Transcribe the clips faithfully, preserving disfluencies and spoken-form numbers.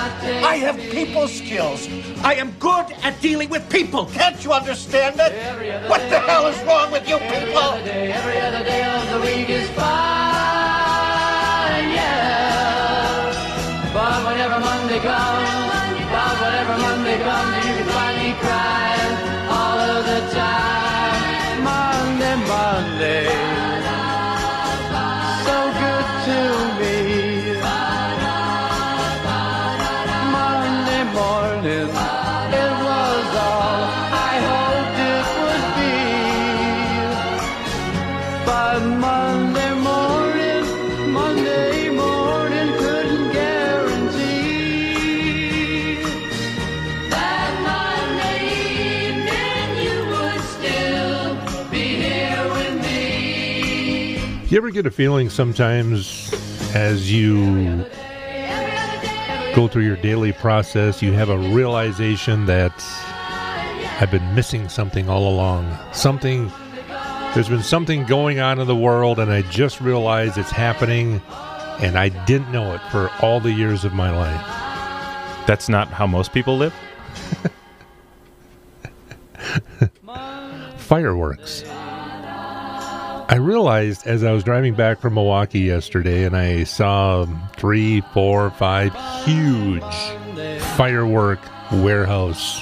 I have people skills. I am good at dealing with people. Can't you understand it? What the hell is wrong with you people? Every other day of the week is fine, yeah. But whenever Monday comes, but whenever Monday comes, you can find me crying all of the time. Monday, Monday, so good to me. Monday morning, it was all I hoped it would be. But Monday morning, Monday morning couldn't guarantee that Monday evening you would still be here with me. You ever get a feeling sometimes as you go through your daily process, you have a realization that I've been missing something all along. Something, there's been something going on in the world, and I just realized it's happening, and I didn't know it for all the years of my life. That's not how most people live? Fireworks. I realized as I was driving back from Milwaukee yesterday, and I saw three, four, five huge firework warehouse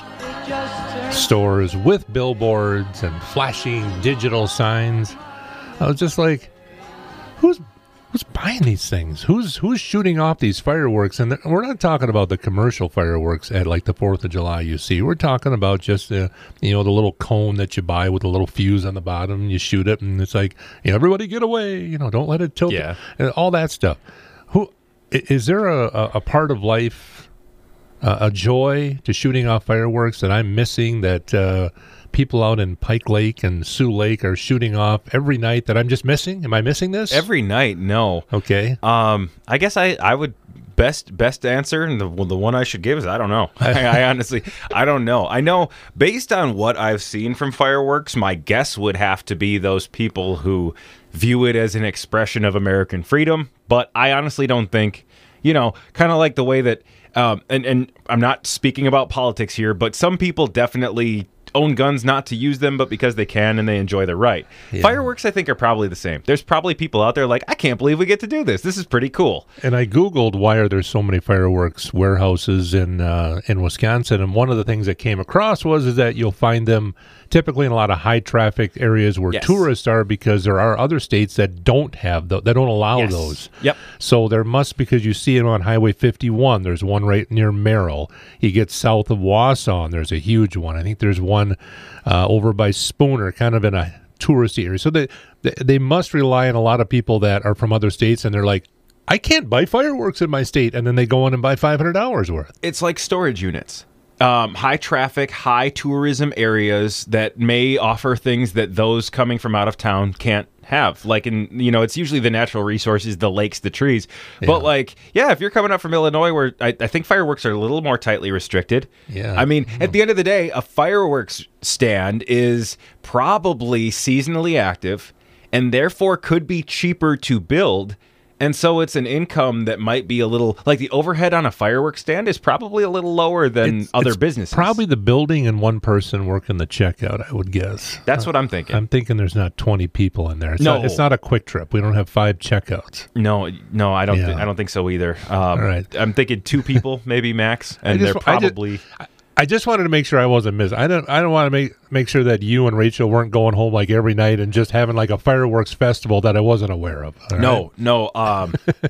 stores with billboards and flashing digital signs. I was just like, who's who's buying these things? Who's who's shooting off these fireworks? And we're not talking about the commercial fireworks at like the fourth of July you see. We're talking about just the, you know, the little cone that you buy with a little fuse on the bottom. And you shoot it, and it's like, you know, everybody get away. You know, don't let it tilt. Yeah. And all that stuff. Who is there a, a, a part of life, uh, a joy to shooting off fireworks that I'm missing, that uh, people out in Pike Lake and Sioux Lake are shooting off every night that I'm just missing? Am I missing this? Every night, no. Okay. Um, I guess I, I would best best answer, and the well, the one I should give is I don't know. I, I honestly I don't know. I know based on what I've seen from fireworks, my guess would have to be those people who view it as an expression of American freedom. But I honestly don't think, you know, kind of like the way that, um, and and I'm not speaking about politics here, but some people definitely own guns not to use them, but because they can and they enjoy the right. Yeah. Fireworks, I think, are probably the same. There's probably people out there like, I can't believe we get to do this. This is pretty cool. And I Googled why are there so many fireworks warehouses in uh, in Wisconsin, and one of the things that came across was is that you'll find them typically in a lot of high traffic areas where yes. tourists are, because there are other states that don't have those, that don't allow yes. those. Yep. So there must, because you see them on Highway fifty-one. There's one right near Merrill. You get south of Wausau, and there's a huge one. I think there's one uh, over by Spooner, kind of in a touristy area. So they, they they must rely on a lot of people that are from other states, and they're like, I can't buy fireworks in my state, and then they go in and buy five hundred dollars worth. It's like storage units. Um, high traffic, high tourism areas that may offer things that those coming from out of town can't have. Like, in, you know, it's usually the natural resources, the lakes, the trees. Yeah. But like, yeah, if you're coming up from Illinois, where I, I think fireworks are a little more tightly restricted. Yeah. I mean, at the end of the day, a fireworks stand is probably seasonally active and therefore could be cheaper to build. And so it's an income that might be a little, like the overhead on a fireworks stand is probably a little lower than It's- other it's businesses. Probably the building and one person working the checkout, I would guess. That's what I'm thinking. I'm thinking there's not twenty people in there. It's, No. not, it's not a quick trip. We don't have five checkouts. No, no, I don't. Yeah. Th- I don't think so either. Um, All right. I'm thinking two people, maybe max, and just- they're I just- probably. I just wanted to make sure I wasn't missing. I don't. I don't want to make make sure that you and Rachel weren't going home like every night and just having like a fireworks festival that I wasn't aware of. All no, right? no. Um,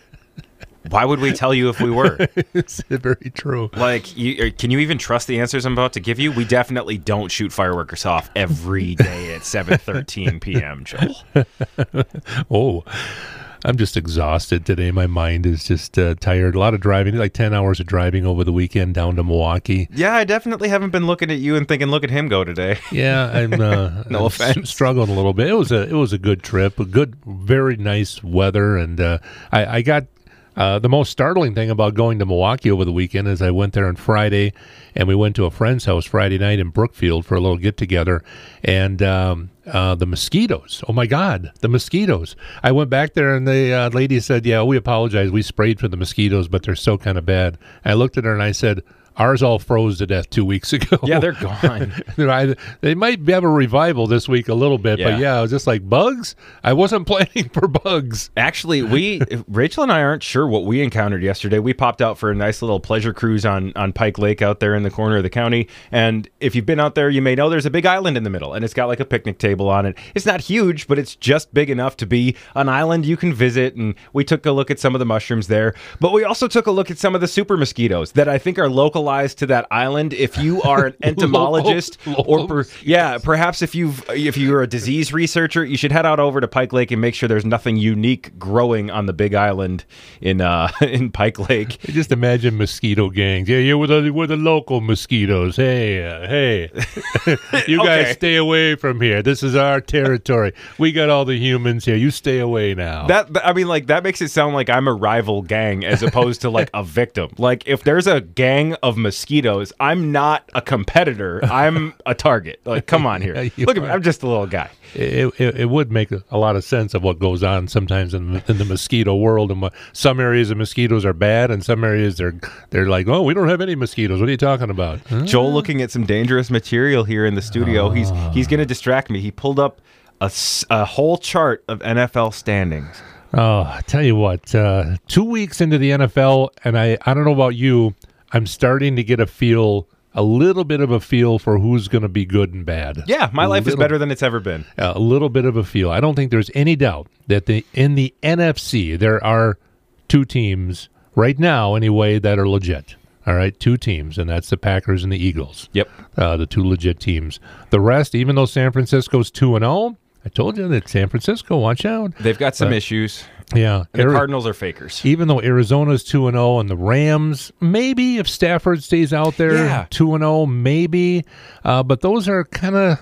why would we tell you if we were? It's very true. Like, you, can you even trust the answers I'm about to give you? We definitely don't shoot fireworks off every day at seven thirteen p.m., Joel. Oh, I'm just exhausted today. My mind is just uh, tired. A lot of driving, like ten hours of driving over the weekend down to Milwaukee. Yeah, I definitely haven't been looking at you and thinking, look at him go today. Yeah, I'm uh, No I'm offense. s- struggling a little bit. It was a it was a good trip, a good, very nice weather, and uh, I, I got uh, the most startling thing about going to Milwaukee over the weekend is I went there on Friday, and we went to a friend's house Friday night in Brookfield for a little get together, and um, Uh, the mosquitoes. Oh, my God, the mosquitoes. I went back there, and the uh, lady said, yeah, we apologize. We sprayed for the mosquitoes, but they're so kind of bad. I looked at her, and I said, ours all froze to death two weeks ago. Yeah, they're gone. I, they might have a revival this week a little bit, Yeah. but yeah, I was just like, bugs? I wasn't planning for bugs. Actually, we Rachel and I aren't sure what we encountered yesterday. We popped out for a nice little pleasure cruise on, on Pike Lake out there in the corner of the county. And if you've been out there, you may know there's a big island in the middle, and it's got like a picnic table on it. It's not huge, but it's just big enough to be an island you can visit. And we took a look at some of the mushrooms there, but we also took a look at some of the super mosquitoes that I think are localized to that island. If you are an entomologist or per, yeah, perhaps if you've if you're a disease researcher, you should head out over to Pike Lake and make sure there's nothing unique growing on the big island in uh in Pike Lake. Just imagine mosquito gangs. Yeah, yeah, we're the, we're the local mosquitoes. Hey, uh, hey, you guys Okay. stay away from here. This is our territory. We got all the humans here. You stay away now. That I mean, like that makes it sound like I'm a rival gang as opposed to like a victim. Like if there's a gang of mosquitoes, I'm not a competitor. I'm a target. Like, come on here. Yeah, you Look at me. are. I'm just a little guy. It, it, it would make a, a lot of sense of what goes on sometimes in, in the mosquito world. And what, some areas of mosquitoes are bad, and some areas they're they're like, oh, we don't have any mosquitoes. What are you talking about? Huh? Joel looking at some dangerous material here in the studio. He's he's going to distract me. He pulled up a, s- a whole chart of N F L standings. Oh, I tell you what, uh, two weeks into the N F L, and I, I don't know about you, I'm starting to get a feel, a little bit of a feel for who's going to be good and bad. Yeah, my A life is little- better than it's ever been. A little bit of a feel. I don't think there's any doubt that the in the N F C, there are two teams right now, anyway, that are legit. All right, two teams, and that's the Packers and the Eagles. Yep. Uh, the two legit teams. The rest, even though San Francisco's two and oh, I told you that San Francisco, watch out. They've got some Uh, issues. Yeah. And the Ari- Cardinals are fakers. Even though Arizona's two and oh and the Rams, maybe if Stafford stays out there, Yeah. two and oh, maybe. Uh, but those are kind of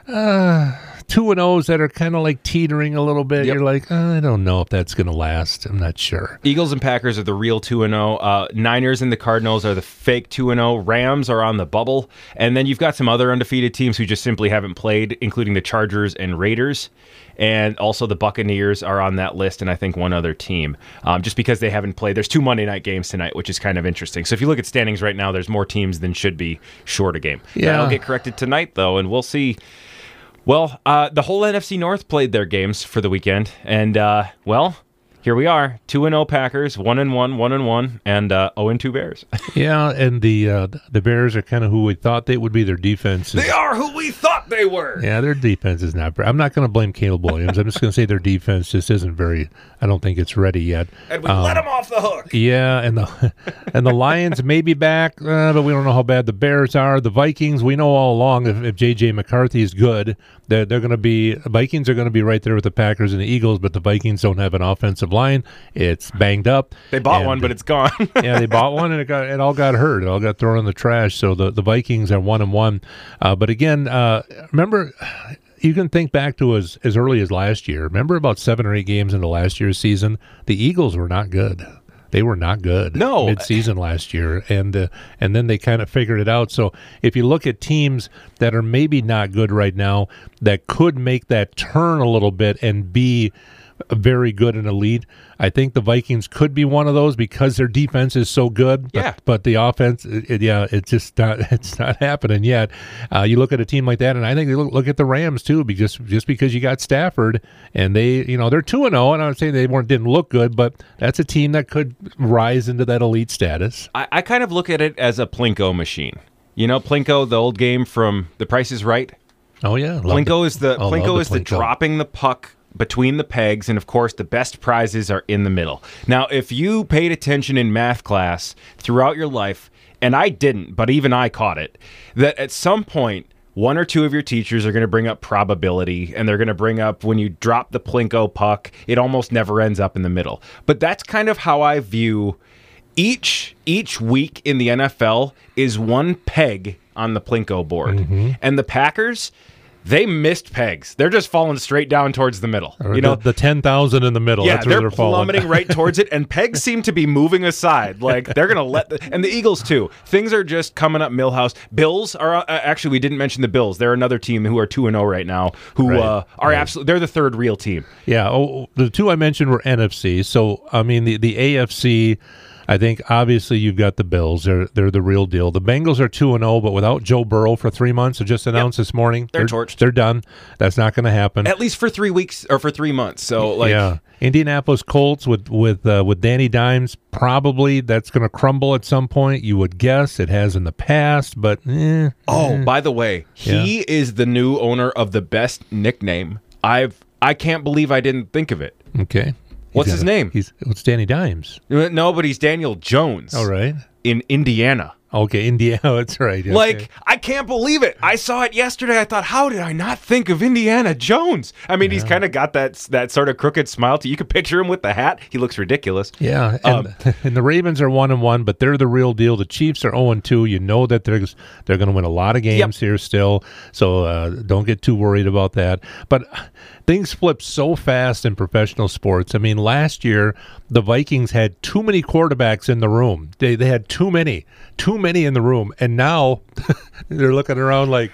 uh, two and ohs that are kind of like teetering a little bit. Yep. You're like, uh, I don't know if that's going to last. I'm not sure. Eagles and Packers are the real two and oh. Uh, Niners and the Cardinals are the fake two and oh. Rams are on the bubble. And then you've got some other undefeated teams who just simply haven't played, including the Chargers and Raiders. And also the Buccaneers are on that list, and I think one other team, um, just because they haven't played. There's two Monday night games tonight, which is kind of interesting. So if you look at standings right now, there's more teams than should be short a game. Yeah. That'll get corrected tonight, though, and we'll see. Well, uh, the whole N F C North played their games for the weekend, and, uh, well... Here we are, two and oh Packers, one and one, one and one, and uh, oh and two Bears. Yeah, and the uh, the Bears are kind of who we thought they would be. Their defense is, They are who we thought they were. yeah, their defense is not. I'm not going to blame Caleb Williams. I'm just going to say their defense just isn't very. I don't think it's ready yet. And we Um, let them off the hook. Yeah, and the and the Lions may be back, uh, but we don't know how bad the Bears are. The Vikings, we know all along if, if J J McCarthy is good, they're they're going to be the Vikings are going to be right there with the Packers and the Eagles. But the Vikings don't have an offensive line; it's banged up. They bought And, one, but it's gone. yeah, they bought one and it got it all got hurt. It all got thrown in the trash. So the, the Vikings are one and one. Uh, but again, uh, remember, you can think back to as as early as last year. Remember about seven or eight games into last year's season, the Eagles were not good. They were not good No. mid-season last year, and uh, and then they kind of figured it out. So if you look at teams that are maybe not good right now, that could make that turn a little bit and be very good and elite, I think the Vikings could be one of those because their defense is so good. But, Yeah. but the offense, it, it- yeah, it's just not it's not happening yet. Uh, you look at a team like that, and I think you look, look at the Rams too, because just because you got Stafford and they, you know, they're two and zero, and I'm saying they weren't didn't look good, but that's a team that could rise into that elite status. I, I kind of look at it as a Plinko machine. You know, Plinko, the old game from The Price is Right. Oh yeah, love Plinko is the oh, love Plinko is the Plinko. dropping the puck between the pegs, and of course the best prizes are in the middle. Now, if you paid attention in math class throughout your life, and I didn't, but even I caught it, that at some point one or two of your teachers are going to bring up probability, and they're going to bring up when you drop the Plinko puck, it almost never ends up in the middle. But that's kind of how I view each each week in the N F L is one peg on the Plinko board. And the Packers, They missed pegs. They're just falling straight down towards the middle. Or you know, the, the ten thousand in the middle. Yeah, That's where they're, they're plummeting falling. right towards it, and pegs seem to be moving aside. Like they're going to let the, and the Eagles too. Things are just coming up. Millhouse. Bills are uh, actually we didn't mention the Bills. They're another team who are two and zero right now. Who Right, uh, are right. absolutely they're the third real team. Yeah. Oh, the two I mentioned were N F C. So I mean, the the A F C. I think obviously you've got the Bills. They're they're the real deal. The Bengals are two and zero, but without Joe Burrow for three months. It just announced this morning. They're torched. They're done. That's not going to happen. At least for three weeks or for three months. So like, yeah, Indianapolis Colts with with uh, with Danny Dimes. Probably that's going to crumble at some point. You would guess it has in the past, but eh, oh, eh. by the way, he Yeah. is the new owner of the best nickname. I've I can't believe I didn't think of it. Okay. What's He's his got a- name? He's it's Danny Dimes. No, but he's Daniel Jones. All right. In Indiana. Okay, Indiana. That's right. Okay. Like, I can't believe it. I saw it yesterday. I thought, how did I not think of Indiana Jones? I mean, he's kind of got that that sort of crooked smile. To, you could picture him with the hat. He looks ridiculous. Yeah, and, Um, and the Ravens are one and one, but they're the real deal. The Chiefs are zero and two. You know that they're they're going to win a lot of games here still, so uh, don't get too worried about that. But things flip so fast in professional sports. I mean, last year the Vikings had too many quarterbacks in the room. They they had too many, too many in the room, and now they're looking around like,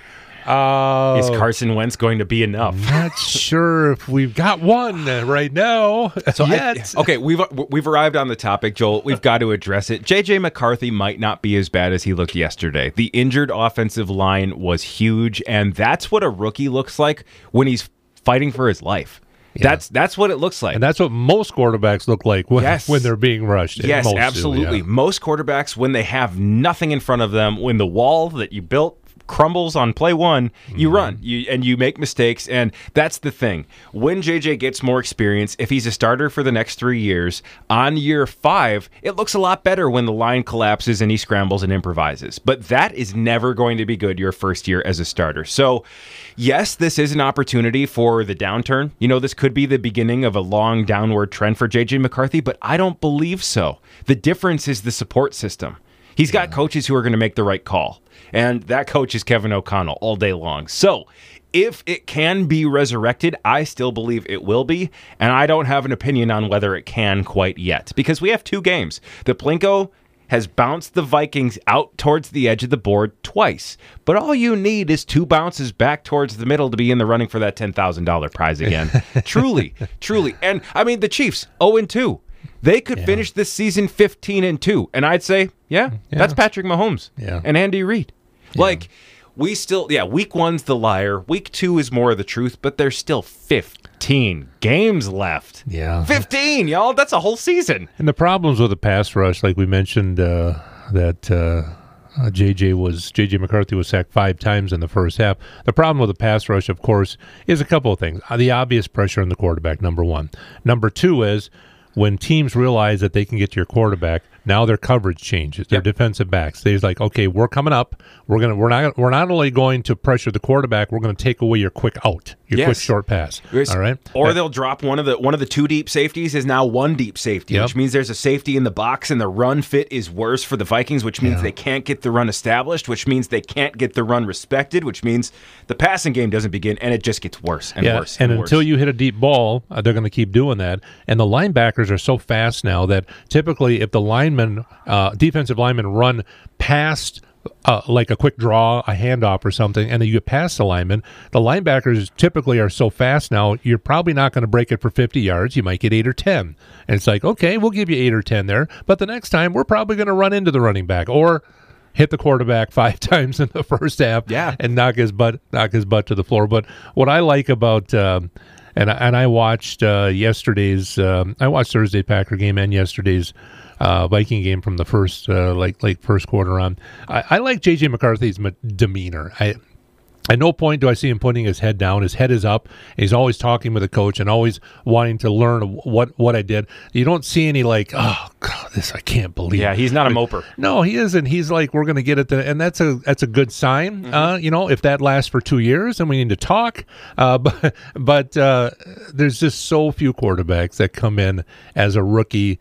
oh, Is Carson Wentz going to be enough? not sure if we've got one uh, right now. So I- yet. okay, we've we've arrived on the topic, Joel. We've got to address it. J J McCarthy might not be as bad as he looked yesterday. The injured offensive line was huge, and that's what a rookie looks like when he's fighting for his life. That's that's what it looks like. And that's what most quarterbacks look like when, Yes. when they're being rushed. Yes, Most do, absolutely. yeah. Most quarterbacks, when they have nothing in front of them, when the wall that you built crumbles on play one, you Mm-hmm. run you and you make mistakes. And that's the thing. When J J gets more experience, if he's a starter for the next three years, on year five, it looks a lot better when the line collapses and he scrambles and improvises. But that is never going to be good your first year as a starter. So, yes, this is an opportunity for the downturn. You know, this could be the beginning of a long downward trend for J J McCarthy, but I don't believe so. The difference is the support system. He's got coaches who are going to make the right call. And that coach is Kevin O'Connell all day long. So if it can be resurrected, I still believe it will be. And I don't have an opinion on whether it can quite yet. Because we have two games. The Plinko has bounced the Vikings out towards the edge of the board twice. But all you need is two bounces back towards the middle to be in the running for that ten thousand dollars prize again. Truly, truly. And, I mean, the Chiefs, oh and two. They could Yeah. finish this season fifteen and two. And I'd say, yeah, Yeah. that's Patrick Mahomes Yeah. and Andy Reid. Like, we still, yeah, week one's the liar. Week two is more of the truth, but there's still fifteen games left. Yeah. fifteen, y'all. That's a whole season. And the problems with the pass rush, like we mentioned, uh, that uh, uh, J J was J J McCarthy was sacked five times in the first half. The problem with the pass rush, of course, is a couple of things. Uh, the obvious pressure on the quarterback, number one. Number two is when teams realize that they can get to your quarterback, now their coverage changes. Their Yep. defensive backs. They're like, okay, we're coming up. We're gonna we're not we're not only going to pressure the quarterback, we're going to take away your quick out, your quick Yes. short pass. All right. Or That- they'll drop one of the one of the two deep safeties is now one deep safety, Yep. which means there's a safety in the box, and the run fit is worse for the Vikings, which means Yeah. they can't get the run established, which means they can't get the run respected, which means the passing game doesn't begin, and it just gets worse and yeah, worse. and, And, until worse. you hit a deep ball, uh, they're going to keep doing that. And the linebackers are so fast now that typically, if the linemen, uh, defensive linemen, run past. Uh, like a quick draw, a handoff or something, and then you get past the lineman. The linebackers typically are so fast now, you're probably not going to break it for fifty yards. You might get eight or ten. And it's like, okay, we'll give you eight or ten there, but the next time we're probably going to run into the running back or hit the quarterback five times in the first half Yeah. and knock his butt knock his butt to the floor. But what I like about um, and I, and I watched uh, yesterday's um, I watched Thursday Packer game and yesterday's uh, Viking game from the first uh, like like first quarter on. I, I like J J McCarthy's m- demeanor. I. At no point do I see him putting his head down. His head is up. He's always talking with the coach and always wanting to learn what, what I did. You don't see any like, oh God, this I can't believe. yeah, he's not a moper. No, he isn't. He's like, we're going to get it, to, and that's a that's a good sign. Mm-hmm. Uh, you know, if that lasts for two years, then we need to talk. Uh, but but uh, there's just so few quarterbacks that come in as a rookie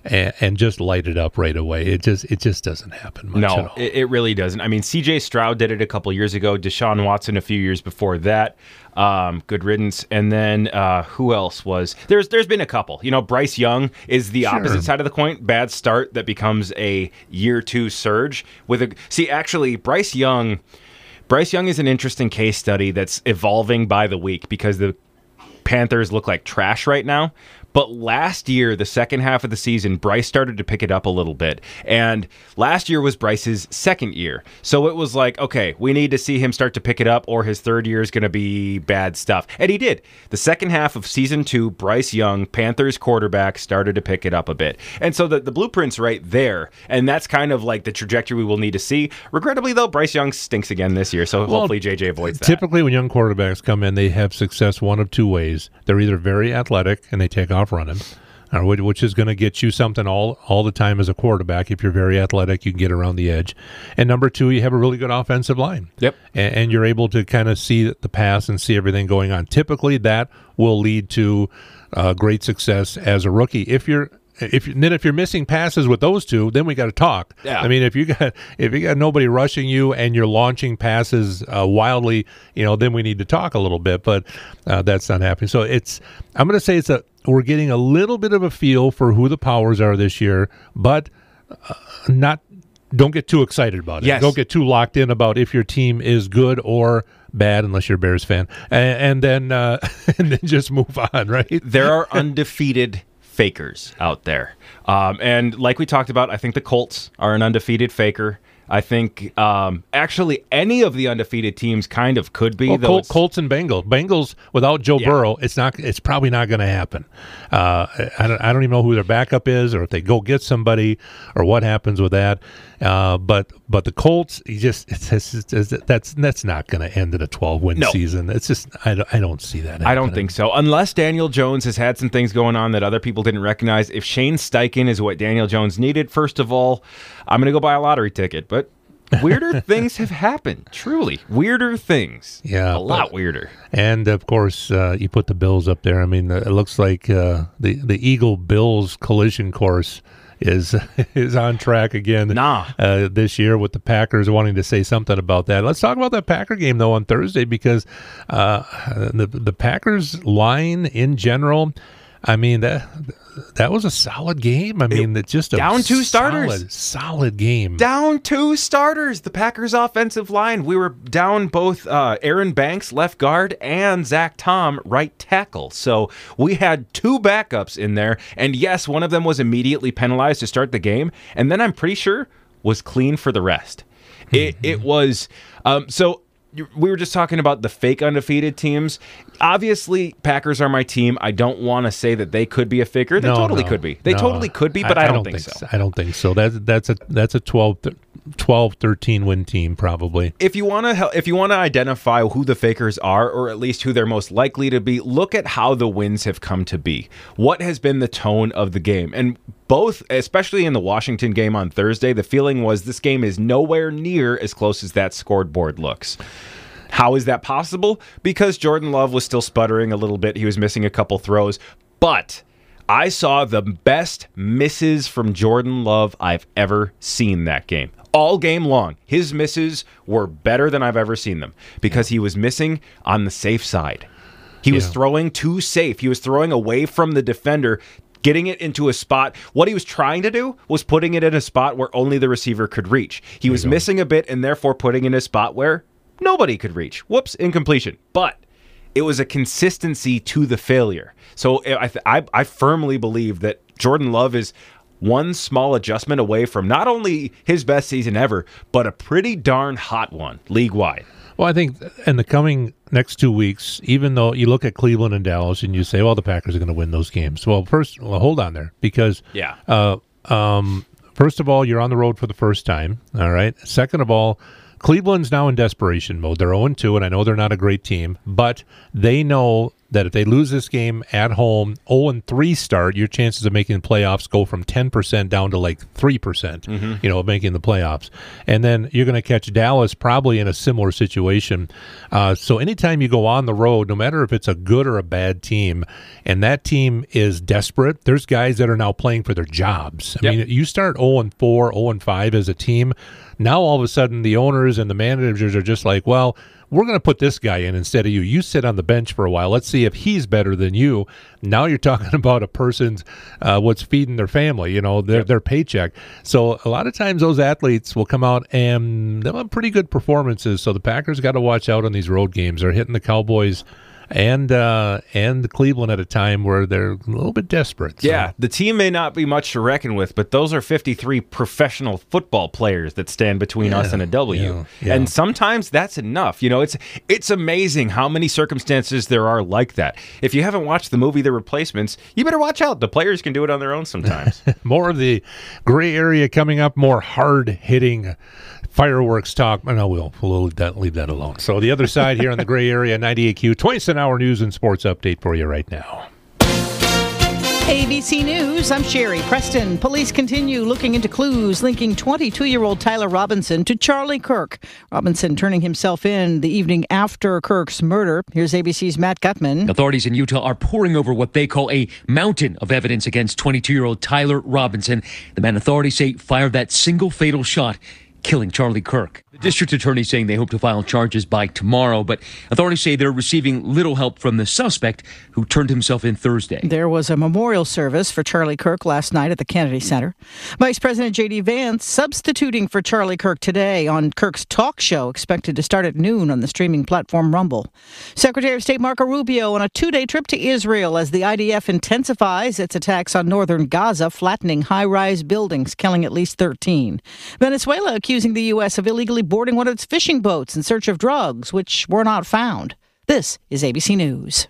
and, and just light it up right away. It just it just doesn't happen much no, at all. It, it really doesn't. I mean, C J Stroud did it a couple years ago. Deshaun Watson a few years before that. Um, good riddance. And then uh, who else was there's there's been a couple. You know, Bryce Young is the Sure. opposite side of the coin. Bad start that becomes a year two surge with a see. Actually, Bryce Young, Bryce Young is an interesting case study that's evolving by the week because the Panthers look like trash right now. But last year, the second half of the season, Bryce started to pick it up a little bit. And last year was Bryce's second year. So it was like, okay, we need to see him start to pick it up or his third year is going to be bad stuff. And he did. The second half of season two, Bryce Young, Panthers quarterback, started to pick it up a bit. And so the, the blueprint's right there. And that's kind of like the trajectory we will need to see. Regrettably, though, Bryce Young stinks again this year. So well, hopefully J J avoids that. Typically, when young quarterbacks come in, they have success one of two ways. They're either very athletic and they take off running, or which is going to get you something all, all the time as a quarterback. If you're very athletic, you can get around the edge. And number two, you have a really good offensive line. Yep. And, and you're able to kind of see the pass and see everything going on. Typically, that will lead to uh, great success as a rookie. If you're If then if you're missing passes with those two, then we got to talk. Yeah. I mean, if you got if you got nobody rushing you and you're launching passes uh, wildly, you know, then we need to talk a little bit. But uh, that's not happening. So it's I'm going to say it's a we're getting a little bit of a feel for who the powers are this year, but uh, not. Don't get too excited about it. Yes. Don't get too locked in about if your team is good or bad, unless you're a Bears fan, and, and then uh, and then just move on. Right? There are undefeated fakers out there. Um, and like we talked about, I think the Colts are an undefeated faker. I think um, actually any of the undefeated teams kind of could be. Well, though Col- Colts and Bengals. Bengals without Joe Yeah. Burrow, it's not. It's probably not going to happen. Uh, I don't. I don't even know who their backup is, or if they go get somebody, or what happens with that. Uh, but but the Colts, you just it's, it's, it's, that's that's not going to end in a twelve win No. season. It's just I don't, I don't see that. I don't happening. think so. Unless Daniel Jones has had some things going on that other people didn't recognize. If Shane Steichen is what Daniel Jones needed, first of all, I'm going to go buy a lottery ticket. But weirder things have happened. Truly. Weirder things. Yeah, A lot but- weirder. And of course, uh, you put the Bills up there. I mean, uh, it looks like uh, the the Eagle Bills collision course is is on track again. Nah. uh, this year with the Packers wanting to say something about that. Let's talk about that Packer game though on Thursday because uh, the the Packers line in general. I mean that that was a solid game. I mean, it, just a down two starters. solid, solid game. Down two starters. The Packers' offensive line. We were down both uh, Aaron Banks, left guard, and Zach Tom, right tackle. So we had two backups in there. And yes, one of them was immediately penalized to start the game. And then I'm pretty sure was clean for the rest. It, it was. Um, so you- we were just talking about the fake undefeated teams. Obviously, Packers are my team. I don't want to say that they could be a faker. They No, totally no, could be. They no. totally could be, but I, don't, think, so. I don't think so. That's that's a that's a twelve, twelve, thirteen win team probably. If you want to, if you want to identify who the fakers are, or at least who they're most likely to be, look at how the wins have come to be. What has been the tone of the game, and both, especially in the Washington game on Thursday, the feeling was this game is nowhere near as close as that scoreboard looks. How is that possible? Because Jordan Love was still sputtering a little bit. He was missing a couple throws, but I saw the best misses from Jordan Love I've ever seen that game. All game long, his misses were better than I've ever seen them because he was missing on the safe side. He was Yeah. throwing too safe. He was throwing away from the defender, getting it into a spot. What he was trying to do was putting it in a spot where only the receiver could reach. He was missing a bit and therefore putting it in a spot where nobody could reach. Whoops, incompletion. But it was a consistency to the failure. So I, I, I firmly believe that Jordan Love is one small adjustment away from not only his best season ever, but a pretty darn hot one league-wide. Well, I think in the coming next two weeks, even though you look at Cleveland and Dallas and you say, well, the Packers are going to win those games. Well, first, well, hold on there because, Yeah. uh, um, first of all, you're on the road for the first time. All right. Second of all, Cleveland's now in desperation mode. They're oh and two, and I know they're not a great team, but they know that if they lose this game at home, oh and three start, your chances of making the playoffs go from ten percent down to like three percent, mm-hmm. you know, of making the playoffs. And then you're going to catch Dallas probably in a similar situation. Uh, so anytime you go on the road, no matter if it's a good or a bad team, and that team is desperate, there's guys that are now playing for their jobs. I yep. mean, you start oh and four, oh and five as a team, now all of a sudden the owners and the managers are just like, well, we're going to put this guy in instead of you. You sit on the bench for a while. Let's see if he's better than you. Now you're talking about a person's uh, what's feeding their family, you know, their, yep. their paycheck. So a lot of times those athletes will come out and they'll have pretty good performances. So the Packers got to watch out on these road games. They're hitting the Cowboys and uh, and Cleveland at a time where they're a little bit desperate. So. Yeah, the team may not be much to reckon with, but those are fifty-three professional football players that stand between yeah, us and a W. Yeah, yeah. And sometimes that's enough. You know, it's it's amazing how many circumstances there are like that. If you haven't watched the movie The Replacements, you better watch out. The players can do it on their own sometimes. More of the gray area coming up, more hard-hitting fireworks talk. No, we'll, we'll leave, that, leave that alone. So the other side here on the gray area, ninety-eight Q, twice an hour news and sports update for you right now. A B C News, I'm Sherry Preston. Police continue looking into clues linking twenty-two-year-old Tyler Robinson to Charlie Kirk. Robinson turning himself in the evening after Kirk's murder. Here's A B C's Matt Gutman. Authorities in Utah are poring over what they call a mountain of evidence against twenty-two-year-old Tyler Robinson. The man authorities say fired that single fatal shot, killing Charlie Kirk. The district attorney saying they hope to file charges by tomorrow, but authorities say they're receiving little help from the suspect who turned himself in Thursday. There was a memorial service for Charlie Kirk last night at the Kennedy Center. Vice President J D Vance substituting for Charlie Kirk today on Kirk's talk show, expected to start at noon on the streaming platform Rumble. Secretary of State Marco Rubio on a two-day trip to Israel as the I D F intensifies its attacks on northern Gaza, flattening high-rise buildings, killing at least thirteen. Venezuela accusing the U S of illegally boarding one of its fishing boats in search of drugs, which were not found. This is A B C News.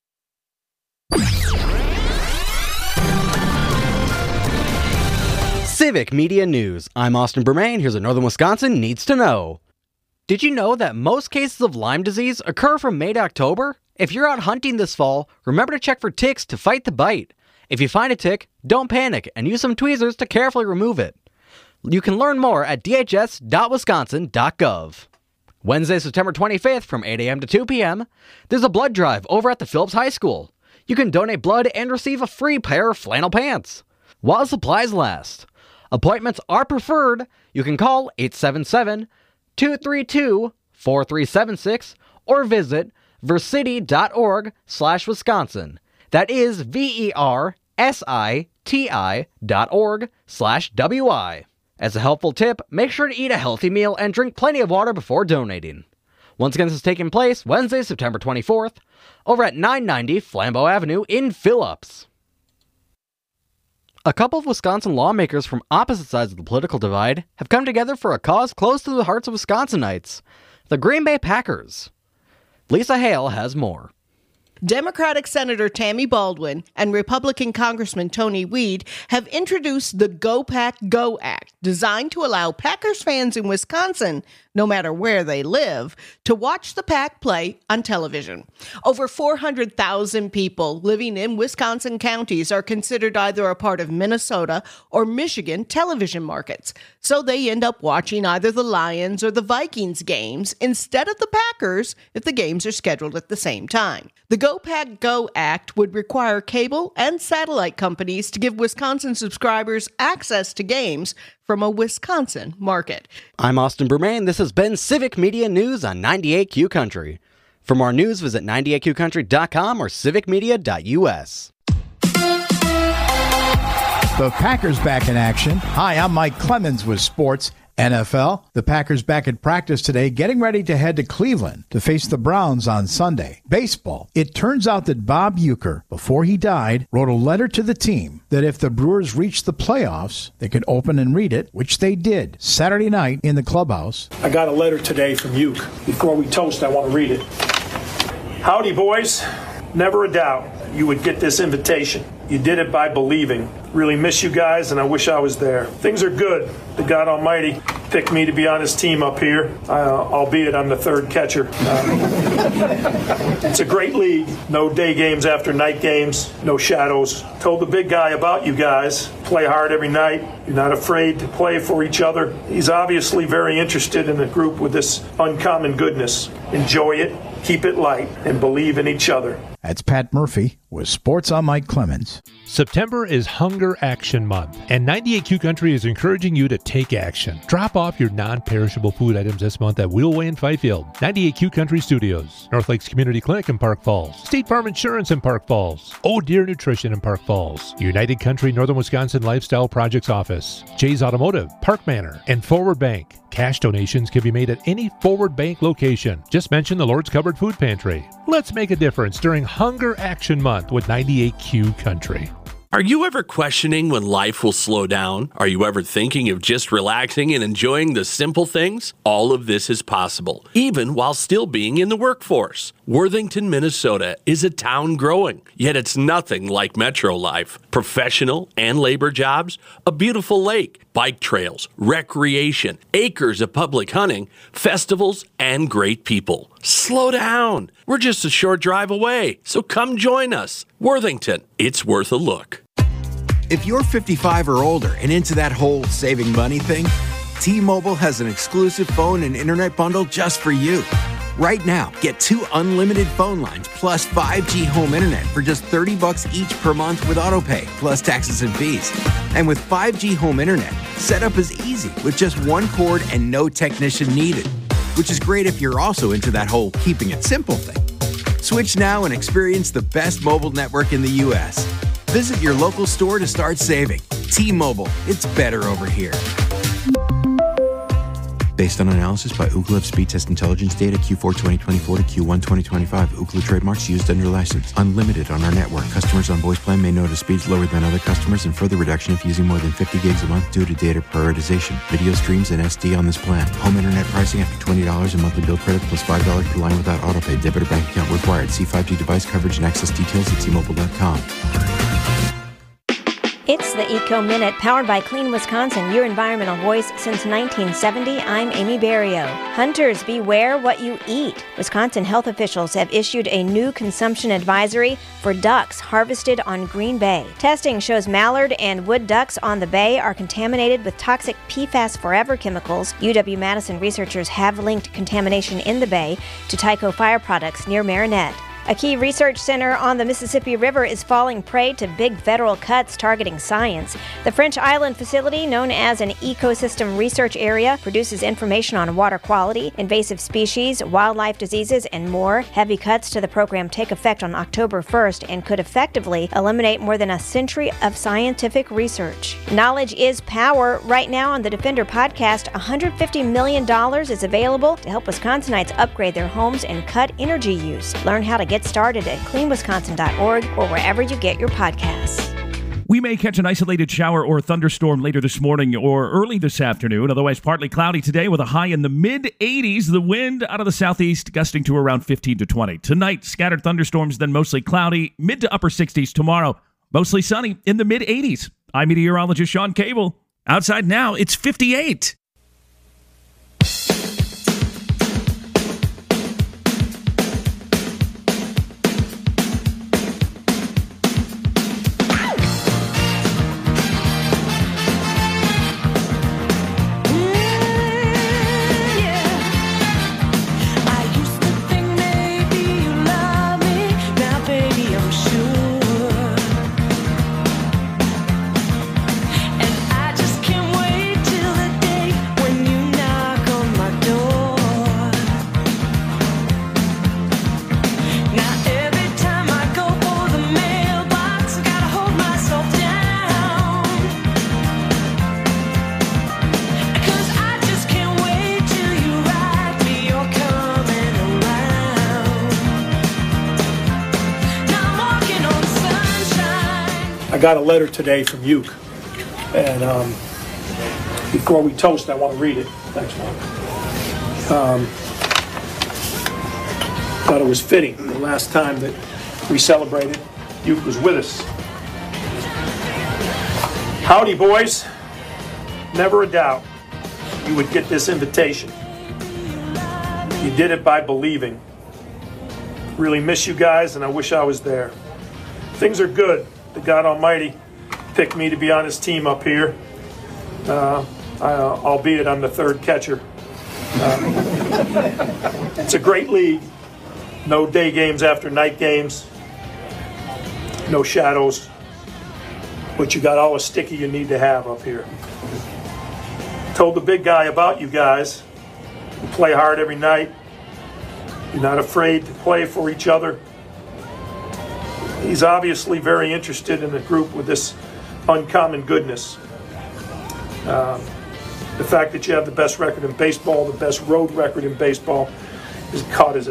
Civic Media News. I'm Austin Bermain. Here's what Northern Wisconsin needs to know. Did you know that most cases of Lyme disease occur from May to October? If you're out hunting this fall, remember to check for ticks to fight the bite. If you find a tick, don't panic and use some tweezers to carefully remove it. You can learn more at d h s dot wisconsin dot gov. Wednesday, September twenty-fifth from eight a.m. to two p.m., there's a blood drive over at the Phillips High School. You can donate blood and receive a free pair of flannel pants while supplies last. Appointments are preferred. You can call eight seven seven, two three two, four three seven six or visit versity.org slash Wisconsin. That is V E R S I T I dot org slash W I. As a helpful tip, make sure to eat a healthy meal and drink plenty of water before donating. Once again, this is taking place Wednesday, September twenty-fourth, over at nine ninety Flambeau Avenue in Phillips. A couple of Wisconsin lawmakers from opposite sides of the political divide have come together for a cause close to the hearts of Wisconsinites, the Green Bay Packers. Lisa Hale has more. Democratic Senator Tammy Baldwin and Republican Congressman Tony Weed have introduced the Go Pack Go Act, designed to allow Packers fans in Wisconsin, no matter where they live, to watch the Pack play on television. Over four hundred thousand people living in Wisconsin counties are considered either a part of Minnesota or Michigan television markets, so they end up watching either the Lions or the Vikings games instead of the Packers if the games are scheduled at the same time. The Go Pack Go Act would require cable and satellite companies to give Wisconsin subscribers access to games from a Wisconsin market. I'm Austin Bermain. This has been Civic Media News on ninety-eight Q Country. For more news, visit ninety-eight q country dot com or civic media dot u s. The Packers back in action. Hi, I'm Mike Clemens with sports. N F L, the Packers back at practice today, getting ready to head to Cleveland to face the Browns on Sunday. Baseball, it turns out that Bob Uecker, before he died, wrote a letter to the team that if the Brewers reached the playoffs, they could open and read it, which they did Saturday night in the clubhouse. I got a letter today from Ueck. Before we toast, I want to read it. Howdy, boys. Never a doubt you would get this invitation. You did it by believing. Really miss you guys, and I wish I was there. Things are good. The God Almighty picked me to be on his team up here, uh, albeit I'm the third catcher. Uh, it's a great league. No day games after night games, no shadows. Told the big guy about you guys. Play hard every night. You're not afraid to play for each other. He's obviously very interested in the group with this uncommon goodness. Enjoy it, keep it light, and believe in each other. That's Pat Murphy with Sports. I'm Mike Clemens. September is Hunger Action Month, and ninety-eight Q Country is encouraging you to take action. Drop off your non-perishable food items this month at Wheelway in Fifield, ninety-eight Q Country Studios, North Lakes Community Clinic in Park Falls, State Farm Insurance in Park Falls, Oh Deer Nutrition in Park Falls, United Country Northern Wisconsin Lifestyle Projects Office, Jay's Automotive, Park Manor, and Forward Bank. Cash donations can be made at any Forward Bank location. Just mention the Lord's Cupboard Food Pantry. Let's make a difference during Hunger Action Month with ninety-eight Q Country. Are you ever questioning when life will slow down? Are you ever thinking of just relaxing and enjoying the simple things? All of this is possible, even while still being in the workforce. Worthington, Minnesota is a town growing, yet it's nothing like metro life. Professional and labor jobs, a beautiful lake, bike trails, recreation, acres of public hunting, festivals, and great people. Slow down. We're just a short drive away, so come join us. Worthington, it's worth a look. If you're fifty-five or older and into that whole saving money thing, T-Mobile has an exclusive phone and internet bundle just for you. Right now, get two unlimited phone lines plus five G home internet for just thirty bucks each per month with AutoPay, plus taxes and fees. And with five G home internet, setup is easy with just one cord and no technician needed, which is great if you're also into that whole keeping it simple thing. Switch now and experience the best mobile network in the U S. Visit your local store to start saving. T-Mobile, it's better over here. Based on analysis by Ookla Speed Test Intelligence data Q four twenty twenty-four to Q one twenty twenty-five. Ookla trademarks used under license. Unlimited on our network. Customers on voice plan may notice speeds lower than other customers and further reduction if using more than fifty gigs a month due to data prioritization. Video streams and S D on this plan. Home internet pricing after twenty dollars a monthly bill credit plus five dollars per line without autopay. Debit or bank account required. See five G device coverage and access details at T Mobile dot com. It's the Eco Minute, powered by Clean Wisconsin, your environmental voice since nineteen seventy. I'm Amy Barrio. Hunters, beware what you eat. Wisconsin health officials have issued a new consumption advisory for ducks harvested on Green Bay. Testing shows mallard and wood ducks on the bay are contaminated with toxic P FAS Forever chemicals. U W-Madison researchers have linked contamination in the bay to Tyco Fire products near Marinette. A key research center on the Mississippi River is falling prey to big federal cuts targeting science. The French Island facility, known as an ecosystem research area, produces information on water quality, invasive species, wildlife diseases, and more. Heavy cuts to the program take effect on October first and could effectively eliminate more than a century of scientific research. Knowledge is power. Right now on the Defender podcast, one hundred fifty million dollars is available to help Wisconsinites upgrade their homes and cut energy use. Learn how to get started at clean wisconsin dot org or wherever you get your podcasts. We may catch an isolated shower or thunderstorm later this morning or early this afternoon. Otherwise, partly cloudy today with a high in the mid eighties. The wind out of the southeast gusting to around fifteen to twenty. Tonight, scattered thunderstorms, then mostly cloudy. Mid to upper sixties tomorrow. Mostly sunny in the mid eighties. I'm meteorologist Sean Cable. Outside now, it's fifty-eight. I got a letter today from Uke, and um, before we toast, I want to read it. Thanks, Mark. Um, thought it was fitting. The last time that we celebrated, Uke was with us. Howdy, boys. Never a doubt. you would get this invitation. You did it by believing. Really miss you guys, and I wish I was there. Things are good. The God Almighty picked me to be on his team up here, uh, I, uh, albeit I'm the third catcher. Uh, it's a great league. No day games after night games. No shadows. But you got all the sticky you need to have up here. Told the big guy about you guys. You play hard every night. You're not afraid to play for each other. He's obviously very interested in a group with this uncommon goodness. Um, the fact that you have the best record in baseball, the best road record in baseball, is caught as a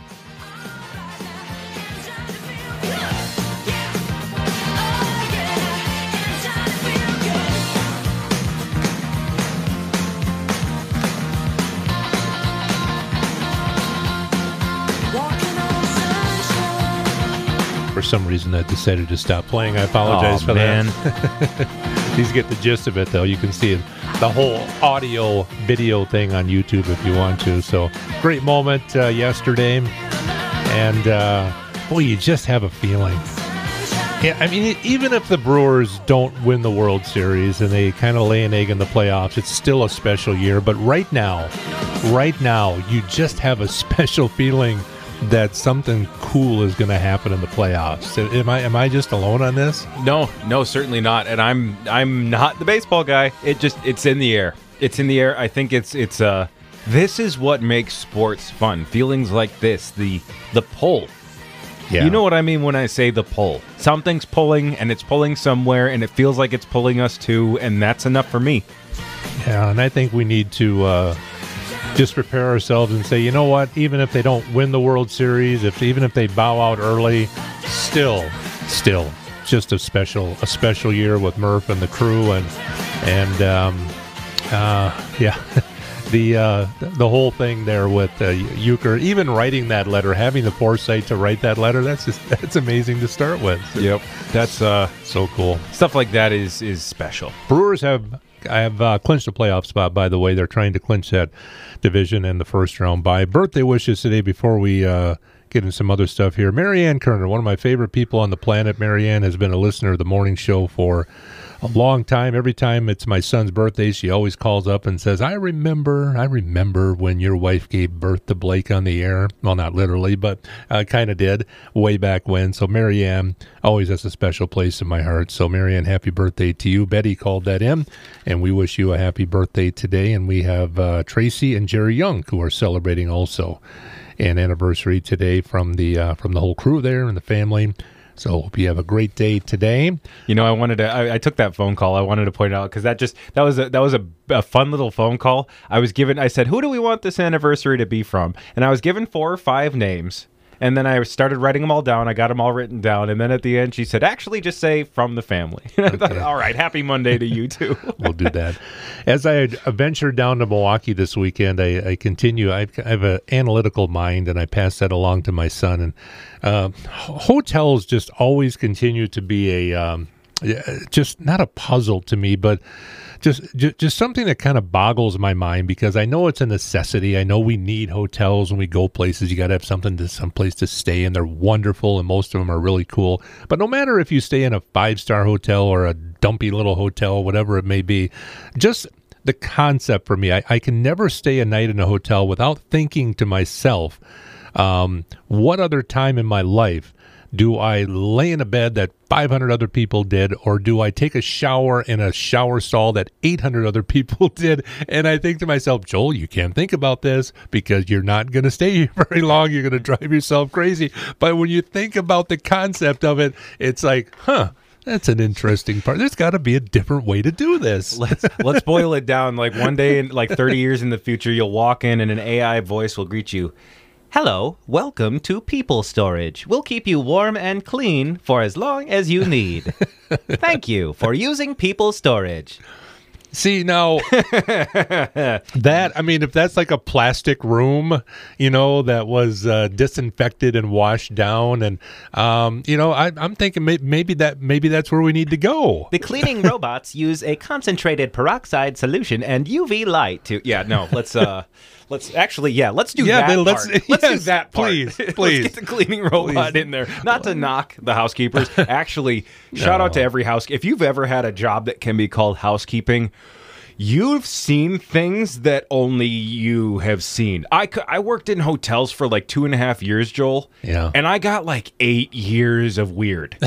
For some reason, I decided to stop playing. I apologize oh, for man. that. These get the gist of it, though. You can see it, the whole audio video thing on YouTube if you want to. So, great moment uh, yesterday. And, uh, boy, you just have a feeling. Yeah, I mean, even if the Brewers don't win the World Series and they kind of lay an egg in the playoffs, it's still a special year. But right now, right now, you just have a special feeling that something cool is going to happen in the playoffs. Am I am I just alone on this? No, no, certainly not. And I'm I'm not the baseball guy. It just it's in the air. It's in the air. I think it's it's uh this is what makes sports fun. Feelings like this, the the pull. Yeah. You know what I mean when I say the pull. Something's pulling and it's pulling somewhere and it feels like it's pulling us too, and that's enough for me. Yeah, and I think we need to uh just prepare ourselves and say, you know what, even if they don't win the World Series, if even if they bow out early, still, still, just a special, a special year with Murph and the crew, and and um, uh, yeah, the uh, the whole thing there with uh, Euchre, even writing that letter, having the foresight to write that letter, that's just that's amazing to start with. Yep, that's uh, so cool. Stuff like that is is special. Brewers have. I have uh, clinched a playoff spot, by the way. They're trying to clinch that division in the first round by birthday wishes today before we uh, get into some other stuff here. Marianne Kerner, one of my favorite people on the planet. Marianne has been a listener of the morning show for a long time. Every time it's my son's birthday, she always calls up and says, I remember, I remember when your wife gave birth to Blake on the air. Well, not literally, but uh, kind of did way back when. So Marianne always has a special place in my heart. So Marianne, happy birthday to you. Betty called that in, and we wish you a happy birthday today. And we have uh, Tracy and Jerry Young, who are celebrating also an anniversary today from the uh, from the whole crew there and the family. So hope you have a great day today. You know, I wanted to. I, I took that phone call. I wanted to point out because that just that was a that was a, a fun little phone call. I was given. I said, "Who do we want this anniversary to be from?" And I was given four or five names. And then I started writing them all down. I got them all written down. And then at the end, she said, actually, just say from the family. I thought, Okay. all right, happy Monday to you, too. We'll do that. As I ventured down to Milwaukee this weekend, I, I continue. I, I have an analytical mind, and I pass that along to my son. And uh, hotels just always continue to be a um, just not a puzzle to me, but Just, just just something that kind of boggles my mind, because I know it's a necessity. I know we need hotels when we go places. You got to have something to some place to stay, and they're wonderful, and most of them are really cool. But no matter if you stay in a five-star hotel or a dumpy little hotel, whatever it may be, just the concept for me, I, I can never stay a night in a hotel without thinking to myself, um, what other time in my life do I lay in a bed that five hundred other people did, or do I take a shower in a shower stall that eight hundred other people did? And I think to myself, Joel, you can't think about this because you're not going to stay here very long. You're going to drive yourself crazy. But when you think about the concept of it, it's like, huh, that's an interesting part. There's got to be a different way to do this. Let's let's boil it down. Like one day, in like thirty years in the future, you'll walk in and an A I voice will greet you. Hello, welcome to People Storage. We'll keep you warm and clean for as long as you need. Thank you for using People Storage. See, now, that, I mean, if that's like a plastic room, you know, that was uh, disinfected and washed down, and, um, you know, I, I'm thinking may- maybe that maybe that's where we need to go. The cleaning robots use a concentrated peroxide solution and U V light to, yeah, no, let's, uh, let's actually, yeah, let's do Yeah, that then let's- part. Let's yes, do that part. please, Let's please. get the cleaning robot Please. in there. Not to knock the housekeepers. Actually, shout out to every house. If you've ever had a job that can be called housekeeping, you've seen things that only you have seen. I, cou- I worked in hotels for like two and a half years, Joel. Yeah. And I got like eight years of weird.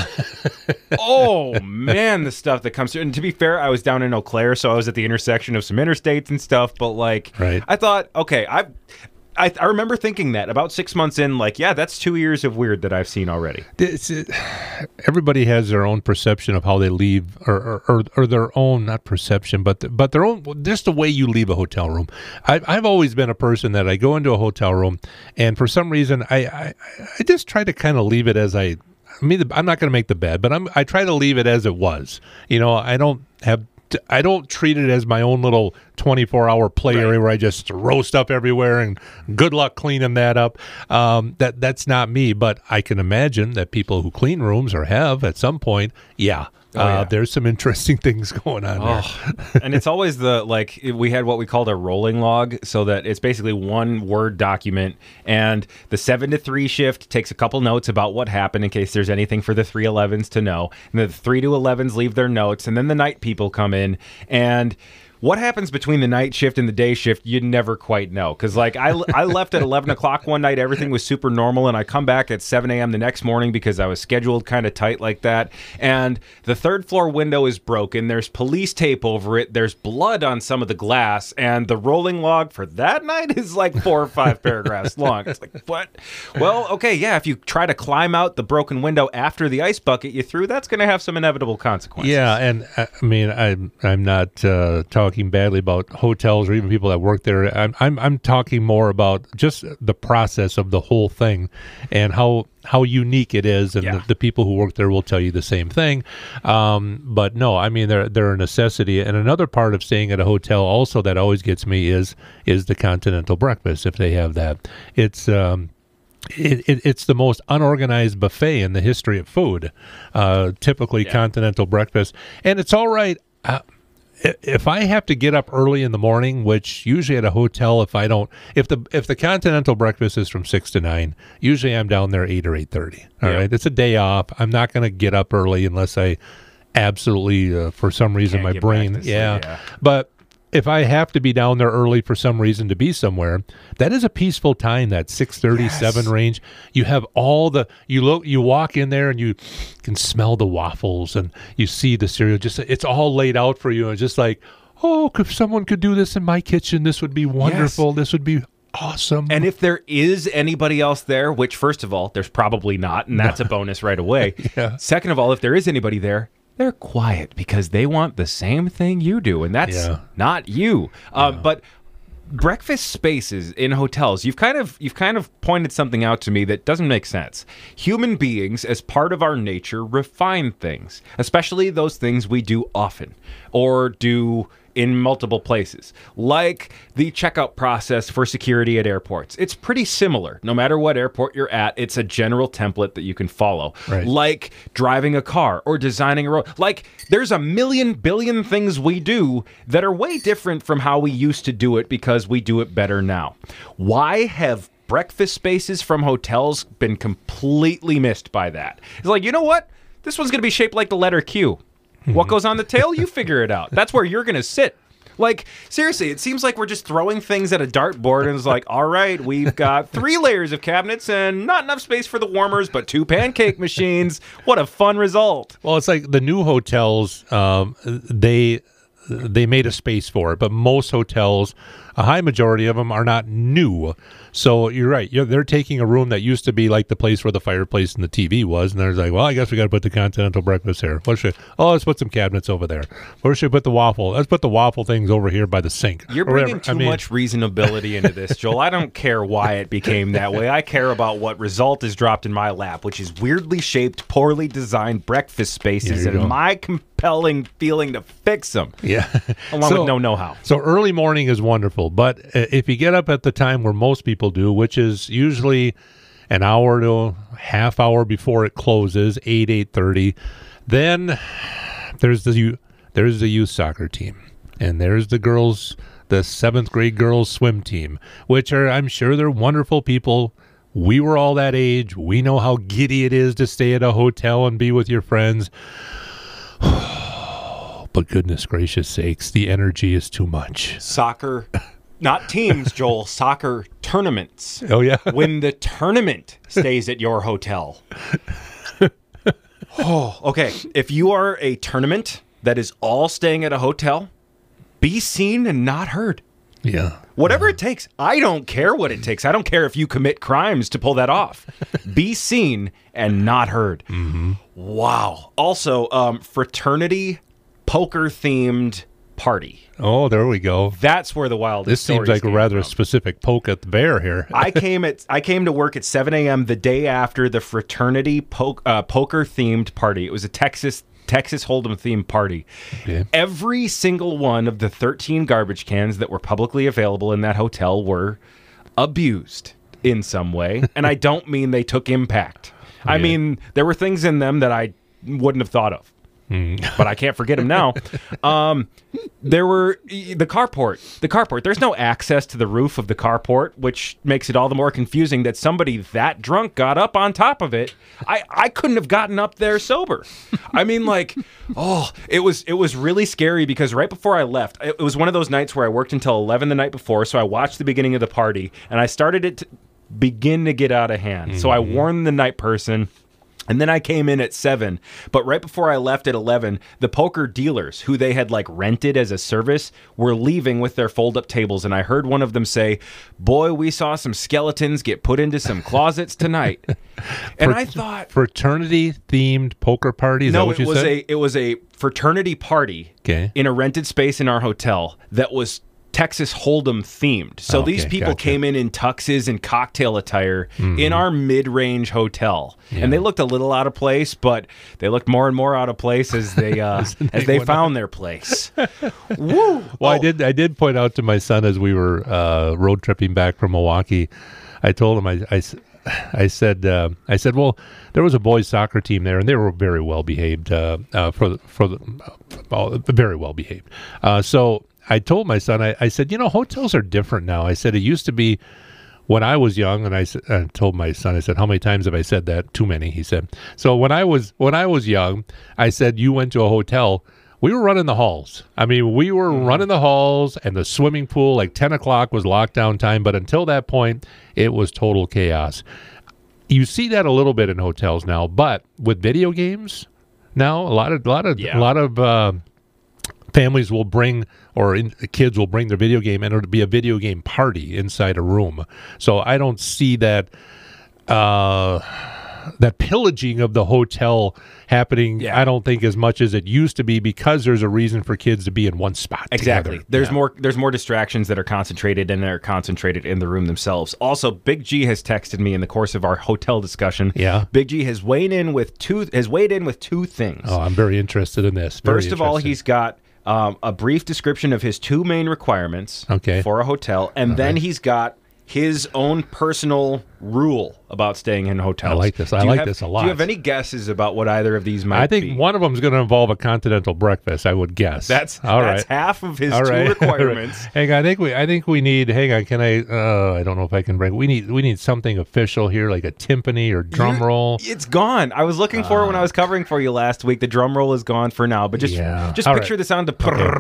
Oh, man, the stuff that comes through. And to be fair, I was down in Eau Claire, so I was at the intersection of some interstates and stuff. But like, Right. I thought, okay, I've... I, I remember thinking that about six months in, like, yeah, that's two years of weird that I've seen already. It's, it, everybody has their own perception of how they leave, or, or, or, or their own, not perception, but the, but their own, just the way you leave a hotel room. I, I've always been a person that I go into a hotel room, and for some reason, I, I, I just try to kind of leave it as I, I mean, I'm not going to make the bed, but I'm, I try to leave it as it was. You know, I don't have, I don't treat it as my own little twenty-four hour play Right. area where I just throw stuff everywhere and good luck cleaning that up. Um, that that's not me, but I can imagine that people who clean rooms or have at some point, yeah, Oh, uh, yeah. there's some interesting things going on there. Oh, and it's always the, like, we had what we called a rolling log, so that it's basically one Word document, and the seven to three shift takes a couple notes about what happened in case there's anything for the three elevens to know, and the three to elevens leave their notes, and then the night people come in, and what happens between the night shift and the day shift, you never quite know. Because, like, I, I left at eleven o'clock one night, everything was super normal, and I come back at seven a.m. the next morning because I was scheduled kind of tight like that. And the third floor window is broken. There's police tape over it. There's blood on some of the glass. And the rolling log for that night is like four or five paragraphs long. It's like, what? Well, okay, yeah, if you try to climb out the broken window after the ice bucket you threw, that's going to have some inevitable consequences. Yeah, and uh, I mean, I'm I'm not uh, talking badly about hotels or even people that work there. I'm I'm I'm talking more about just the process of the whole thing and how how unique it is, and Yeah. the, the people who work there will tell you the same thing. Um, but no, I mean they're they're a necessity. And another part of staying at a hotel also that always gets me is is the continental breakfast if they have that. It's um, It, it, it's the most unorganized buffet in the history of food, uh, typically Yeah. continental breakfast. And it's all right. Uh, i- if I have to get up early in the morning, which usually at a hotel, if I don't, if the if the continental breakfast is from six to nine, usually I'm down there eight or eight thirty. All Yeah. right, it's a day off. I'm not going to get up early unless I absolutely, uh, for some reason, Can't my get back brain, to sleep, yeah. yeah. But if I have to be down there early for some reason to be somewhere, that is a peaceful time, that six thirty, seven Yes. range. You have all the, you look, you walk in there and you can smell the waffles and you see the cereal. Just, it's all laid out for you. And just like, oh, if someone could do this in my kitchen, this would be wonderful. This would be awesome. And if there is anybody else there, which, first of all, there's probably not, and that's a bonus right away. Yeah. Second of all, if there is anybody there, they're quiet because they want the same thing you do, and that's Yeah. not you. Uh, But breakfast spaces in hotels, you've kind of you've kind of pointed something out to me that doesn't make sense. Human beings, as part of our nature, refine things, especially those things we do often or do in multiple places, like the checkout process for security at airports. It's pretty similar. No matter what airport you're at, it's a general template that you can follow. Right. Like driving a car or designing a road. Like there's a million billion things we do that are way different from how we used to do it because we do it better now. Why have breakfast spaces from hotels been completely missed by that? It's like, you know what? This one's going to be shaped like the letter Q. What goes on the tail? You figure it out. That's where you're going to sit. Like, seriously, it seems like we're just throwing things at a dartboard and it's like, all right, we've got three layers of cabinets and not enough space for the warmers, but two pancake machines. What a fun result. Well, it's like the new hotels, um, they they made a space for it, but most hotels, a high majority of them are not new. So you're right. You're, they're taking a room that used to be like the place where the fireplace and the T V was, and they're like, well, I guess we got to put the continental breakfast here. What should? Oh, let's put some cabinets over there. Where should we put the waffle? Let's put the waffle things over here by the sink. You're or bringing whatever. too I mean, much reasonability into this, Joel. I don't care why it became that way. I care about what result is dropped in my lap, which is weirdly shaped, poorly designed breakfast spaces There you in go. my com- compelling feeling to fix them. Yeah. Along So- with no know-how. So early morning is wonderful, but uh, if you get up at the time where most people do, which is usually an hour to half hour before it closes, eight, eight thirty, then there's the youth, there's the youth soccer team, and there's the girls, the seventh grade girls swim team, which are, I'm sure they're wonderful people. We were all that age. We know how giddy it is to stay at a hotel and be with your friends. But goodness gracious sakes, the energy is too much. Soccer, not teams, Joel, soccer tournaments. Oh, yeah? When the tournament stays at your hotel. Oh, okay. If you are a tournament that is all staying at a hotel, be seen and not heard. Yeah. Whatever it takes. I don't care what it takes. I don't care if you commit crimes to pull that off. Be seen and not heard. Mm-hmm. Wow. Also, um, fraternity poker-themed party. Oh, there we go. That's where the wildest This seems stories like a came rather from. specific poke at the bear here. I came at I came to work at seven a.m. the day after the fraternity po- uh, poker themed party. It was a Texas Texas Hold'em themed party. Okay. Every single one of the thirteen garbage cans that were publicly available in that hotel were abused in some way, and I don't mean they took impact. I Yeah. mean there were things in them that I wouldn't have thought of. But I can't forget them now. Um, there were the carport. The carport. There's no access to the roof of the carport, which makes it all the more confusing that somebody that drunk got up on top of it. I, I couldn't have gotten up there sober. I mean, like, oh, it was it was really scary because right before I left, it was one of those nights where I worked until eleven the night before, so I watched the beginning of the party, and I started it to begin to get out of hand. Mm-hmm. So I warned the night person. And then I came in at seven, but right before I left at eleven, the poker dealers who they had like rented as a service were leaving with their fold-up tables, and I heard one of them say, "Boy, we saw some skeletons get put into some closets tonight." And Frat- I thought, fraternity themed poker party. Is that no, what it you was said? a it was a fraternity party Okay. in a rented space in our hotel that was Texas Hold'em themed. So Oh, okay, these people gotcha. came in in tuxes and cocktail attire Mhm. in our mid-range hotel, Yeah. and they looked a little out of place, but they looked more and more out of place as they uh, as they went found their place. Woo! Well, I did. I did point out to my son as we were uh, road tripping back from Milwaukee. I told him. I, I, s- I said. Uh, I said. Well, there was a boys soccer team there, and they were very well behaved. Uh, uh, for the, for the uh, very well behaved. Uh, so I told my son. I, I said, you know, hotels are different now. I said it used to be when I was young, and I, s- I told my son. I said, how many times have I said that? Too many. He said. So when I was when I was young, I said you went to a hotel. We were running the halls. I mean, we were running the halls and the swimming pool. Like ten o'clock was lockdown time, but until that point, it was total chaos. You see that a little bit in hotels now, but with video games now, a lot of, a lot of, Yeah. a lot of uh, families will bring, or in, kids will bring their video game, and it'll be a video game party inside a room. So I don't see that. Uh, that pillaging of the hotel happening, Yeah. I don't think as much as it used to be, because there's a reason for kids to be in one spot Exactly. together. There's Yeah. more there's more distractions that are concentrated and they're concentrated in the room themselves. Also, Big G has texted me in the course of our hotel discussion. Yeah. Big G has weighed in with two has weighed in with two things. Oh, I'm very interested in this. Very First of all, interested. he's got um, a brief description of his two main requirements Okay. for a hotel, and All then right. he's got his own personal rule about staying in hotels. I like this. I Do you like have- this a Do lot. you have any guesses about what either of these might I think be? one of them is going to involve a continental breakfast, I would guess. That's all that's right. half of his All two right. requirements. Hang on, I think we I think we need hang on, can I uh I don't know if I can bring we need we need something official here, like a timpani or drum You- roll. It's gone. I was looking for it when I was covering for you last week. The drum roll is gone for now, but just Yeah. just All picture right. the sound of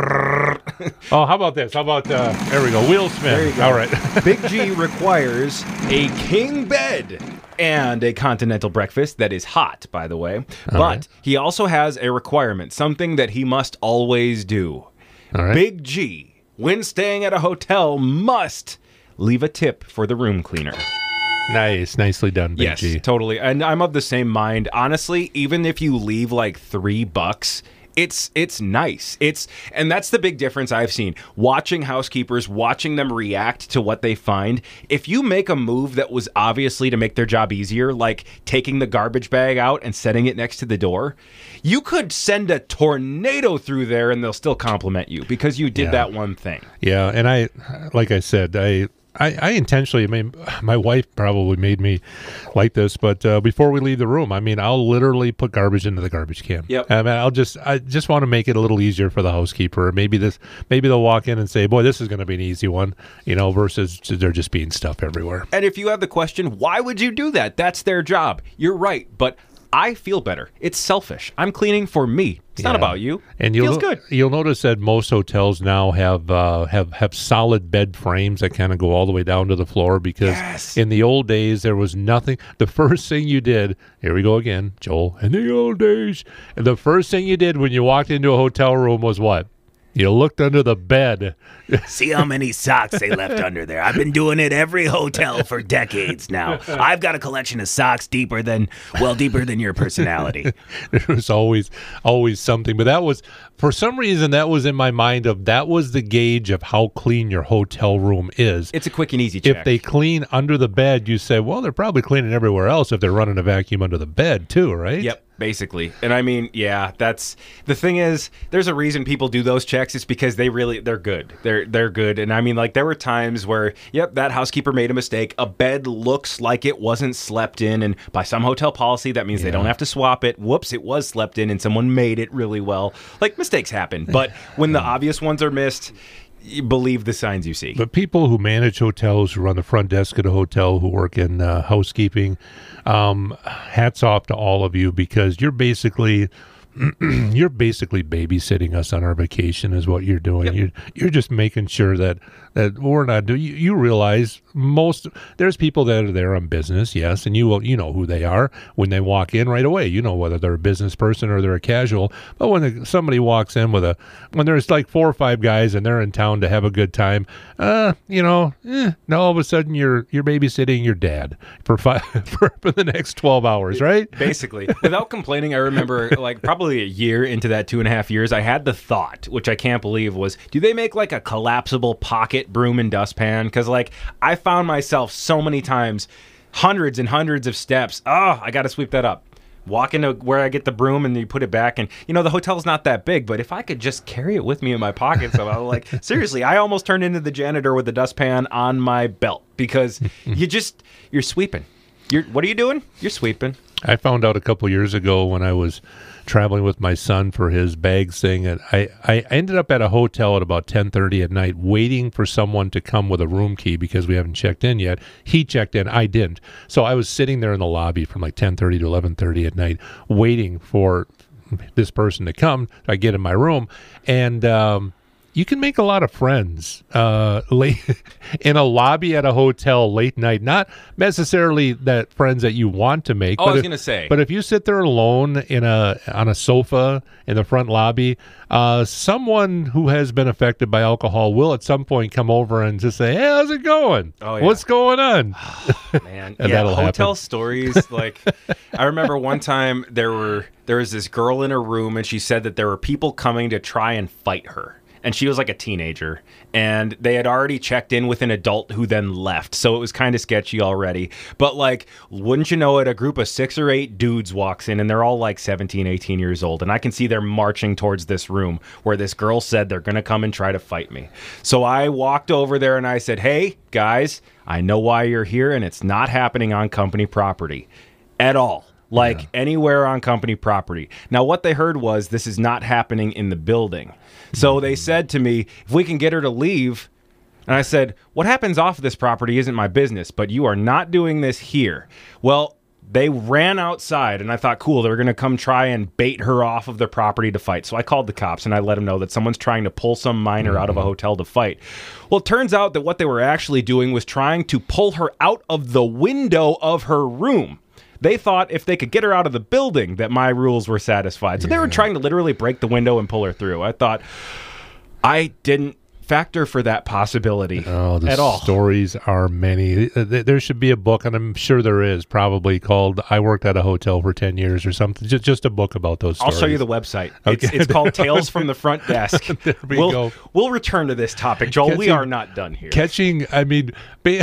Oh, how about this? How about uh there we go. Will Smith. There you go. All right. Big G requires a king bed and a continental breakfast that is hot, by the way. but right. he also has a requirement, something that he must always do. All right. Big G, when staying at a hotel, must leave a tip for the room cleaner. Nice, nicely done, Big Yes, G. totally. And I'm of the same mind. Honestly, even if you leave like three bucks, It's it's nice. It's and that's the big difference I've seen. Watching housekeepers, watching them react to what they find. If you make a move that was obviously to make their job easier, like taking the garbage bag out and setting it next to the door, you could send a tornado through there and they'll still compliment you because you did Yeah. that one thing. Yeah, and I, like I said, I, I, I intentionally, I mean, my wife probably made me like this, but uh, before we leave the room, I mean, I'll literally put garbage into the garbage can. Yep. I mean, I'll just, I just want to make it a little easier for the housekeeper. Maybe this, maybe they'll walk in and say, "Boy, this is going to be an easy one," you know, versus there just being stuff everywhere. And if you have the question, why would you do that? That's their job. You're right, but I feel better. It's selfish. I'm cleaning for me. It's not Yeah. about you. And It you'll feels good. You'll notice that most hotels now have uh, have have solid bed frames that kind of go all the way down to the floor because Yes. in the old days there was nothing. The first thing you did, here we go again, Joel. In the old days, and the first thing you did when you walked into a hotel room was what? You looked under the bed. See how many socks they left under there. I've been doing it every hotel for decades now. I've got a collection of socks deeper than, well, deeper than your personality. There was always always something, but that was, for some reason, that was in my mind of that was the gauge of how clean your hotel room is. It's a quick and easy check. If they clean under the bed, you say, well, they're probably cleaning everywhere else if they're running a vacuum under the bed too, right? Yep, basically. And I mean, yeah, that's the thing is, there's a reason people do those checks. It's because they really, they're good. They're they're good. And I mean, like, there were times where, yep, that housekeeper made a mistake. A bed looks like it wasn't slept in, and by some hotel policy, that means they don't have to swap it. Whoops, it was slept in, and someone made it really well. Like, mistakes happen. But when the obvious ones are missed, you believe the signs you see. But people who manage hotels, who run the front desk at a hotel, who work in uh, housekeeping, um, hats off to all of you because you're basically you're basically babysitting us on our vacation is what you're doing. Yep. You're, you're just making sure that, that we're not doing, you, you realize most, there's people that are there on business, yes, and you will, you know who they are when they walk in right away. You know whether they're a business person or they're a casual. But when the, somebody walks in with a, when there's like four or five guys and they're in town to have a good time, uh, you know, eh, now all of a sudden you're you're babysitting your dad for five for, for the next twelve hours, right? Basically, without complaining, I remember like probably a year into that two and a half years, I had the thought, which I can't believe, was do they make like a collapsible pocket broom and dustpan? Because like I found myself so many times, hundreds and hundreds of steps. Oh, I got to sweep that up. Walk into where I get the broom and you put it back. And, you know, the hotel's not that big, but if I could just carry it with me in my pocket. So I was like, seriously, I almost turned into the janitor with the dustpan on my belt because you just, you're sweeping. You're, what are you doing? You're sweeping. I found out a couple years ago when I was traveling with my son for his bags thing, and I, I ended up at a hotel at about ten thirty at night waiting for someone to come with a room key because we haven't checked in yet. He checked in, I didn't. So I was sitting there in the lobby from like ten thirty to eleven thirty at night waiting for this person to come. I get in my room, and um, you can make a lot of friends uh, late in a lobby at a hotel late night. Not necessarily that friends that you want to make. Oh, but I was if- gonna say. But if you sit there alone in a on a sofa in the front lobby, uh, someone who has been affected by alcohol will at some point come over and just say, "Hey, how's it going? Oh, yeah. What's going on?" Man, And yeah, that'll hotel happen. stories. Like, I remember one time there were there was this girl in a room, and she said that there were people coming to try and fight her. And she was like a teenager, and they had already checked in with an adult who then left. So it was kind of sketchy already. But like, wouldn't you know it, a group of six or eight dudes walks in, and they're all like seventeen, eighteen years old. And I can see they're marching towards this room where this girl said they're going to come and try to fight me. So I walked over there and I said, "Hey, guys, I know why you're here, and it's not happening on company property at all. Like, yeah. Anywhere on company property." Now, what they heard was this is not happening in the building. So they said to me, if we can get her to leave, and I said, what happens off of this property isn't my business, but you are not doing this here. Well, they ran outside, and I thought, cool, they're going to come try and bait her off of their property to fight. So I called the cops, and I let them know that someone's trying to pull some minor mm-hmm. out of a hotel to fight. Well, it turns out that what they were actually doing was trying to pull her out of the window of her room. They thought if they could get her out of the building that my rules were satisfied. So yeah. They were trying to literally break the window and pull her through. I thought, I didn't factor for that possibility oh, the at all. Stories are many. There should be a book, and I'm sure there is, probably called "I Worked at a Hotel for ten years" or something. Just, just a book about those stories. I'll show you the website. Okay. It's, it's called Tales from the Front Desk. There we we'll, go. We'll return to this topic, Joel. Catching, we are not done here. Catching, I mean, ba-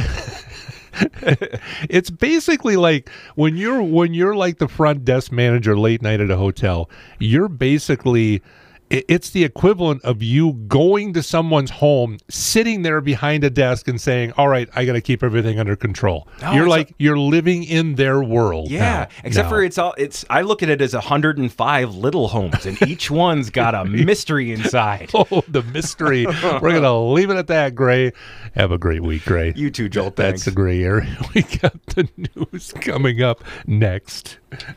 it's basically like when you're when you're like the front desk manager late night at a hotel, you're basically it's the equivalent of you going to someone's home, sitting there behind a desk and saying, all right, I got to keep everything under control. No, you're it's like, a- you're living in their world. Yeah, now. except now. for it's all it's I look at it as one hundred five little homes, and each one's got a mystery inside. Oh, the mystery. We're going to leave it at that, Gray. Have a great week, Gray. You too, Joel. That's Thanks. the gray area. We got the news coming up next.